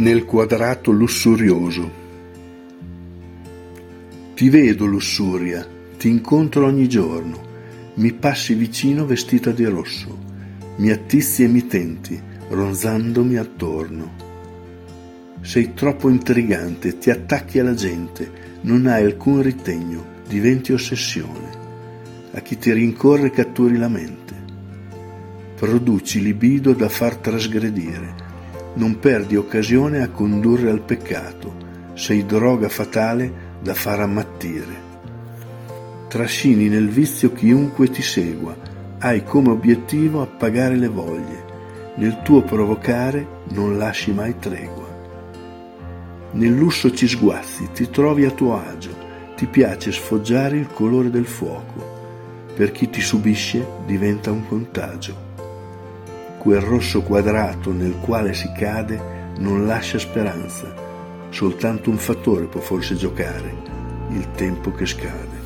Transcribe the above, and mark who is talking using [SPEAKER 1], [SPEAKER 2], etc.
[SPEAKER 1] Nel quadrato lussurioso. Ti vedo, lussuria, ti incontro ogni giorno, mi passi vicino vestita di rosso, mi attizzi e mi tenti, ronzandomi attorno. Sei troppo intrigante, ti attacchi alla gente, non hai alcun ritegno, diventi ossessione. A chi ti rincorre catturi la mente. Produci libido da far trasgredire, non perdi occasione a condurre al peccato, sei droga fatale da far ammattire. Trascini nel vizio chiunque ti segua, hai come obiettivo appagare le voglie, nel tuo provocare non lasci mai tregua. Nel lusso ci sguazzi, ti trovi a tuo agio, ti piace sfoggiare il colore del fuoco, per chi ti subisce diventa un contagio. Quel rosso quadrato nel quale si cade non lascia speranza, soltanto un fattore può forse giocare, il tempo che scade.